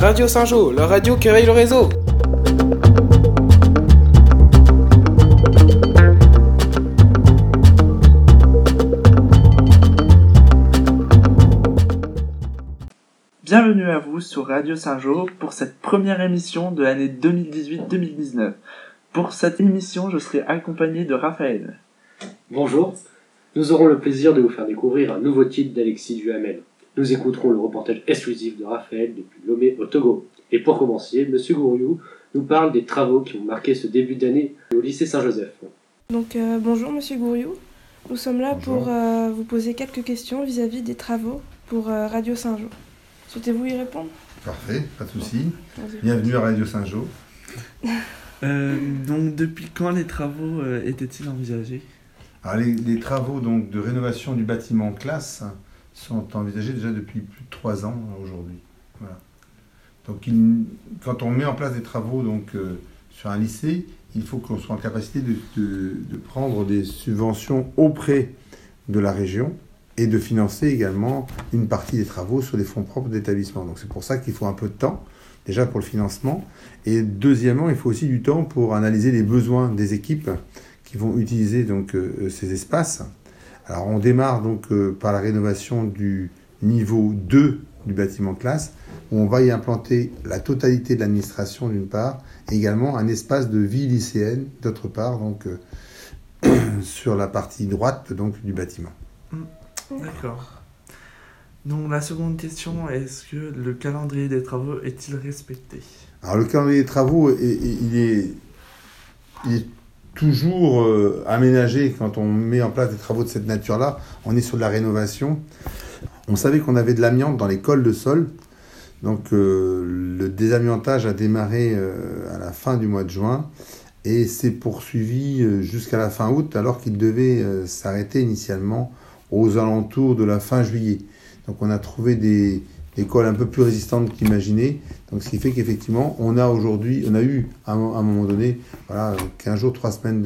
Radio Saint-Jean, la radio qui réveille le réseau. Bienvenue à vous sur Radio Saint-Jean pour cette première émission de l'année 2018-2019. Pour cette émission, je serai accompagné de Raphaël. Bonjour, nous aurons le plaisir de vous faire découvrir un nouveau titre d'Alexis Duhamel. Nous écouterons le reportage exclusif de Raphaël depuis Lomé au Togo. Et pour commencer, Monsieur Gouriou nous parle des travaux qui ont marqué ce début d'année au lycée Saint-Joseph. Donc bonjour Monsieur Gouriou, nous sommes là Bonjour. pour vous poser quelques questions vis-à-vis des travaux pour Radio Saint-Jean. Souhaitez-vous y répondre ? Parfait, pas de souci. Vas-y. Bienvenue à Radio Saint-Jean. Donc depuis quand les travaux étaient-ils envisagés ? Alors, les travaux donc, de rénovation du bâtiment classe sont envisagés déjà depuis plus de 3 ans aujourd'hui. Voilà. Donc, quand on met en place des travaux sur un lycée, il faut qu'on soit en capacité de prendre des subventions auprès de la région et de financer également une partie des travaux sur les fonds propres d'établissement. Donc c'est pour ça qu'il faut un peu de temps, déjà pour le financement. Et deuxièmement, il faut aussi du temps pour analyser les besoins des équipes qui vont utiliser ces espaces. Alors on démarre par la rénovation du niveau 2 du bâtiment classe, où on va y implanter la totalité de l'administration d'une part, et également un espace de vie lycéenne d'autre part, sur la partie droite du bâtiment. D'accord. Donc la seconde question, est-ce que le calendrier des travaux est-il respecté ? Alors le calendrier des travaux, il est toujours aménagé quand on met en place des travaux de cette nature-là. On est sur de la rénovation. On savait qu'on avait de l'amiante dans les cols de sol. Donc le désamiantage a démarré à la fin du mois de juin et s'est poursuivi jusqu'à la fin août, alors qu'il devait s'arrêter initialement aux alentours de la fin juillet. Donc on a trouvé des cols un peu plus résistantes qu'imaginées. Donc ce qui fait qu'effectivement, on a eu à un moment donné 15 jours, 3 semaines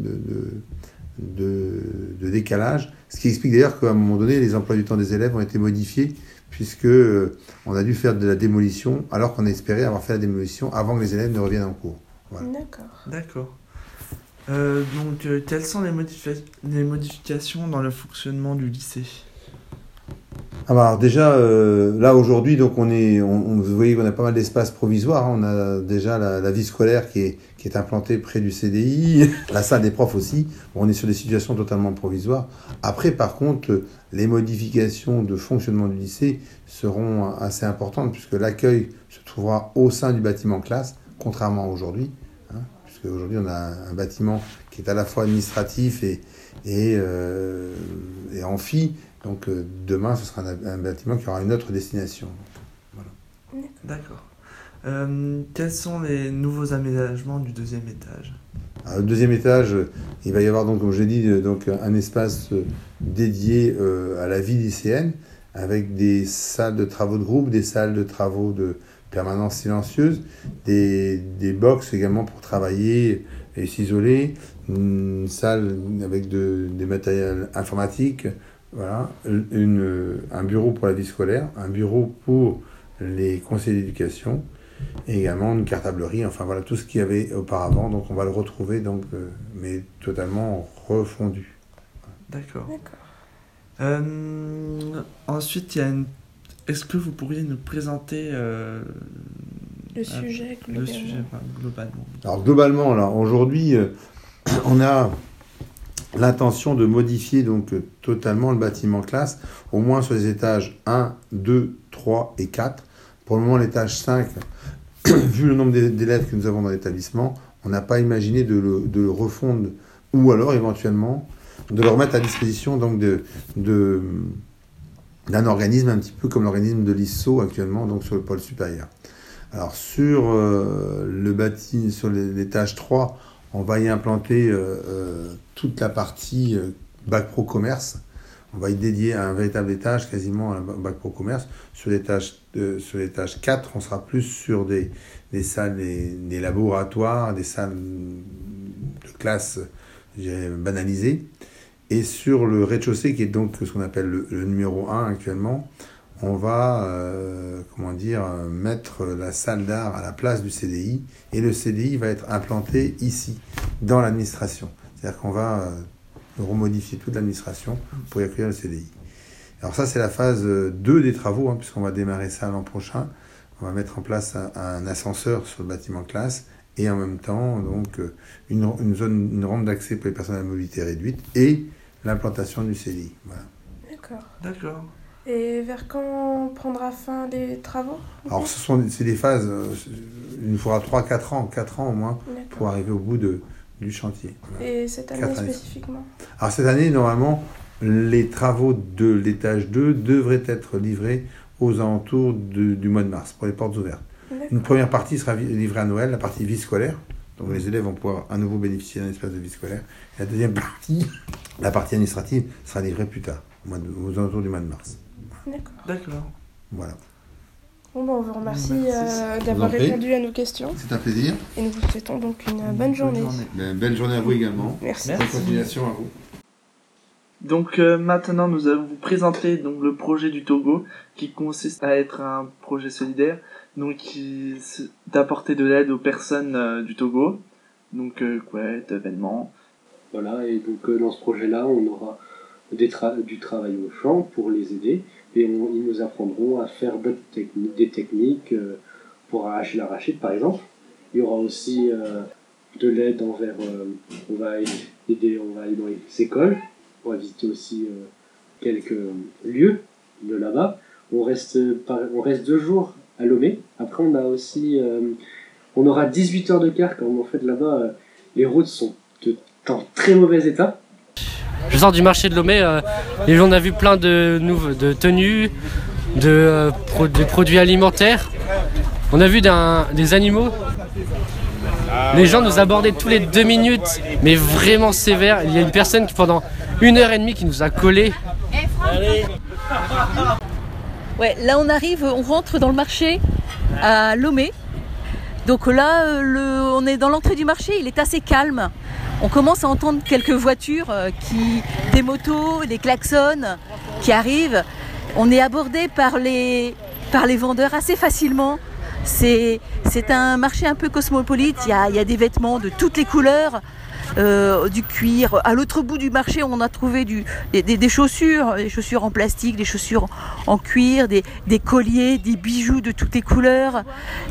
de décalage. Ce qui explique d'ailleurs qu'à un moment donné, les emplois du temps des élèves ont été modifiés, puisque on a dû faire de la démolition, alors qu'on espérait avoir fait la démolition avant que les élèves ne reviennent en cours. Voilà. D'accord. Quelles sont les modifications dans le fonctionnement du lycée ? Alors déjà, là aujourd'hui, vous voyez qu'on a pas mal d'espaces provisoires. On a déjà la vie scolaire qui est implantée près du CDI, la salle des profs aussi. On est sur des situations totalement provisoires. Après, par contre, les modifications de fonctionnement du lycée seront assez importantes, puisque l'accueil se trouvera au sein du bâtiment classe, contrairement à aujourd'hui. Puisque aujourd'hui, on a un bâtiment qui est à la fois administratif et amphi. Donc demain, ce sera un bâtiment qui aura une autre destination. Voilà. D'accord. Quels sont les nouveaux aménagements du deuxième étage ? Alors, le deuxième étage, il va y avoir, comme je l'ai dit, un espace dédié à la vie lycéenne, avec des salles de travaux de groupe, des salles de travaux de permanence silencieuse, des box également pour travailler et s'isoler, une salle avec des matériels informatiques, voilà, un bureau pour la vie scolaire, un bureau pour les conseils d'éducation, et également une cartablerie, enfin voilà, tout ce qu'il y avait auparavant, donc on va le retrouver, mais totalement refondu. D'accord. Ensuite, est-ce que vous pourriez nous présenter Le sujet globalement ? Alors globalement, aujourd'hui, on a l'intention de modifier totalement le bâtiment classe, au moins sur les étages 1, 2, 3 et 4. Pour le moment, l'étage 5, vu le nombre d'élèves que nous avons dans l'établissement, on n'a pas imaginé de le refondre, ou alors éventuellement de le remettre à disposition d'un organisme un petit peu comme l'organisme de l'ISSO actuellement, sur le pôle supérieur. Alors sur sur l'étage 3, on va y implanter toute la partie bac pro commerce. On va y dédier un véritable étage quasiment à un bac pro commerce. Sur l'étage 4, on sera plus sur des salles, des laboratoires, des salles de classe, je dirais, banalisées. Et sur le rez-de-chaussée, qui est ce qu'on appelle le numéro 1 actuellement, on va mettre la salle d'art à la place du CDI, et le CDI va être implanté ici, dans l'administration. C'est-à-dire qu'on va remodifier toute l'administration pour y accueillir le CDI. Alors ça, c'est la phase 2 des travaux, puisqu'on va démarrer ça l'an prochain. On va mettre en place un ascenseur sur le bâtiment classe, et en même temps, donc, une rampe d'accès pour les personnes à mobilité réduite, et l'implantation du CDI. Voilà. D'accord. Et vers quand prendra fin les travaux? Alors, c'est des phases, il nous faudra 4 ans au moins, pour arriver au bout du chantier. Voilà. Et cette année spécifiquement? Alors, cette année, normalement, les travaux de l'étage 2 devraient être livrés aux alentours du mois de mars, pour les portes ouvertes. Une première partie sera livrée à Noël, la partie vie scolaire. Donc, les élèves vont pouvoir à nouveau bénéficier d'un espace de vie scolaire. Et la deuxième partie, la partie administrative, sera livrée plus tard, aux alentours du mois de mars. D'accord. Voilà. Bon, on vous remercie d'avoir répondu à nos questions. C'est un plaisir. Et nous vous souhaitons donc une bonne journée. Belle journée à vous également. Merci. Bonne continuation à vous. Donc maintenant, nous allons vous présenter donc, le projet du Togo, qui consiste à être un projet solidaire, donc d'apporter de l'aide aux personnes du Togo, donc événements. Voilà, et donc dans ce projet-là, on aura du travail au champ pour les aider, et ils nous apprendront à faire des techniques pour arracher l'arachide, par exemple. Il y aura aussi de l'aide envers... on va aller dans les écoles. On va visiter aussi quelques lieux de là-bas. On reste 2 jours à Lomé. Après, on aura 18 heures de car, comme en fait là-bas, les routes sont en très mauvais état. Je sors du marché de Lomé et on a vu plein de tenues, de produits alimentaires. On a vu des animaux. Les gens nous abordaient tous les 2 minutes, mais vraiment sévère. Il y a une personne qui pendant 1h30 qui nous a collés. Ouais, là on rentre dans le marché à Lomé. Donc là, on est dans l'entrée du marché, il est assez calme. On commence à entendre quelques voitures, des motos, des klaxons qui arrivent. On est abordé par les vendeurs assez facilement. C'est un marché un peu cosmopolite, il y a des vêtements de toutes les couleurs, du cuir. À l'autre bout du marché, on a trouvé des chaussures, des chaussures en plastique, des chaussures en cuir, des colliers, des bijoux de toutes les couleurs.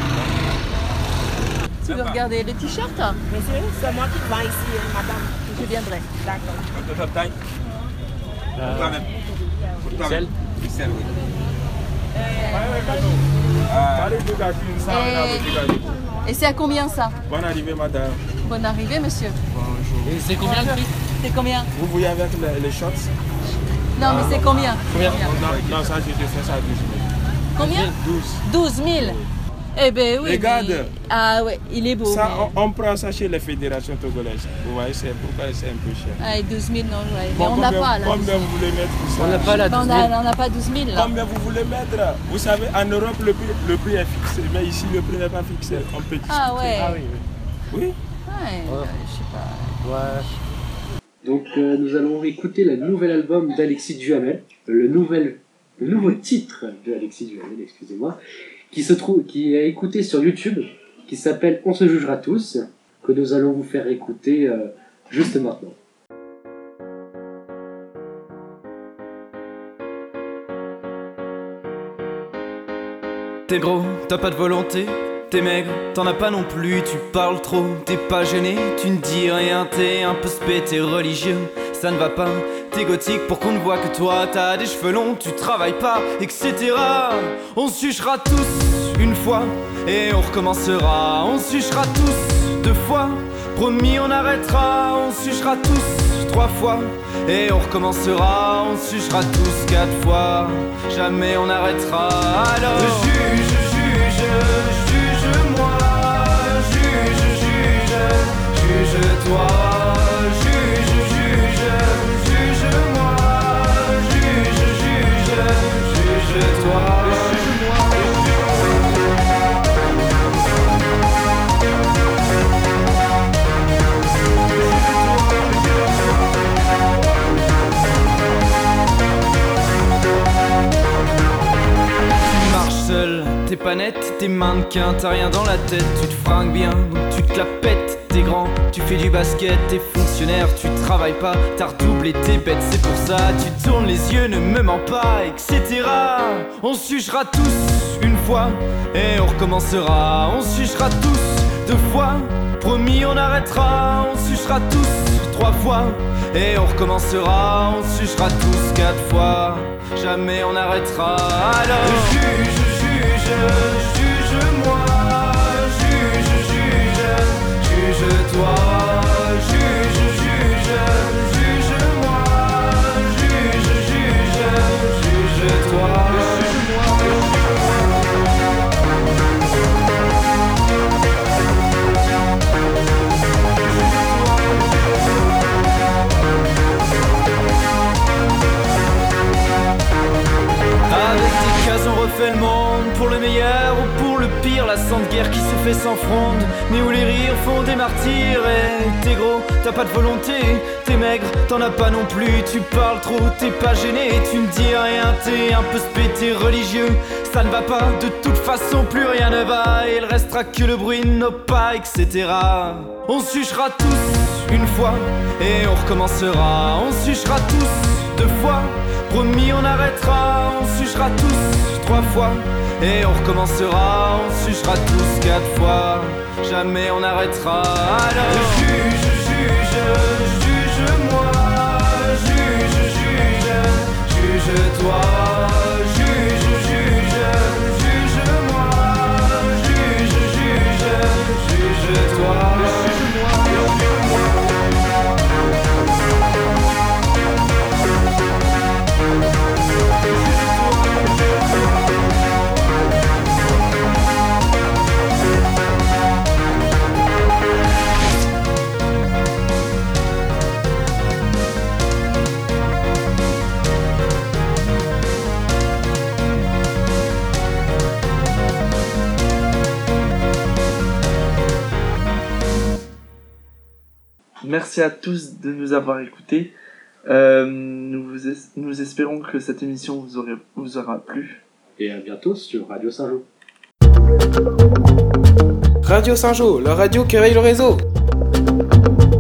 Tu veux regarder les t-shirts? Monsieur, c'est moi qui vends ici, madame. Je viendrai. D'accord. Excel. Et c'est à combien ça? Bonne arrivée, madame. Bonne arrivée, monsieur. Bonjour. Et c'est combien le prix? C'est combien? Vous voyez avec les shorts? Non, mais c'est combien? Non, ça, je te fais ça à 12 000. Combien? 12. 12 000. Eh ben oui. Regarde. Ah ouais, il est beau. Ça, mais... on prend ça chez les fédérations togolaises. Vous voyez, c'est pourquoi c'est un peu cher. Ah, 12 000, non, ouais. Bon, Mais on n'a pas là. Combien vous voulez mettre pour ça? On n'a pas là 12 000. On n'a pas 12 000 là. Combien vous voulez mettre? Vous savez, en Europe, le prix est fixé. Mais ici, le prix n'est pas fixé. On peut discuter. Ah ouais. Ah oui. Oui. Ouais, je sais pas. Ouais. Donc nous allons écouter le nouvel album d'Alexis Duhamel, le nouveau titre de Alexis Duhamel, excusez-moi, qui est écouté sur YouTube, qui s'appelle On se jugera tous, que nous allons vous faire écouter juste maintenant. T'es gros, t'as pas de volonté, t'es maigre, t'en as pas non plus, tu parles trop, t'es pas gêné, tu ne dis rien, t'es un peu spé, t'es religieux, ça ne va pas, t'es gothique pour qu'on ne voit que toi, t'as des cheveux longs, tu travailles pas, etc. On se jugera tous une fois et on recommencera, on se jugera tous 2 fois, promis on arrêtera, on se jugera tous 3 fois et on recommencera, on se jugera tous 4 fois, jamais on arrêtera. Alors juge-moi, juge-toi, juge-moi, juge-toi. seul, t'es pas net, t'es mannequin, t'as rien dans la tête, tu te fringues bien, donc tu te la pètes, t'es grand, tu fais du basket, t'es fonctionnaire, tu travailles pas, t'as redoublé tes bêtes, c'est pour ça, tu tournes les yeux, ne me mens pas, etc. On se jugera tous une fois, et on recommencera, on se jugera tous 2 fois, promis on arrêtera, on se jugera tous 3 fois, et on recommencera, on se jugera tous 4 fois, jamais on arrêtera. Alors juge-moi, juge-toi, juge-moi, juge-toi. Avec des cases on refait le monde, pour le meilleur ou pour le pire, la sainte guerre qui se fait sans fronde, mais où les rires font des martyrs. Et t'es gros, t'as pas de volonté, t'es maigre, t'en as pas non plus, tu parles trop, t'es pas gêné, tu ne dis rien, t'es un peu spété religieux, ça ne va pas, de toute façon plus rien ne va, et il restera que le bruit de nos pas, etc. On se jugera tous une fois, et on recommencera, on se jugera tous 2 fois, promis on arrêtera, on se jugera tous 3 fois, et on recommencera, on se jugera tous 4 fois, jamais on arrêtera. Alors juge-moi, juge-toi, juge-moi, juge-toi. Merci à tous de nous avoir écoutés. Nous espérons que cette émission vous aura plu. Et à bientôt sur Radio Saint-Jean. Radio Saint-Jean, la radio qui réveille le réseau.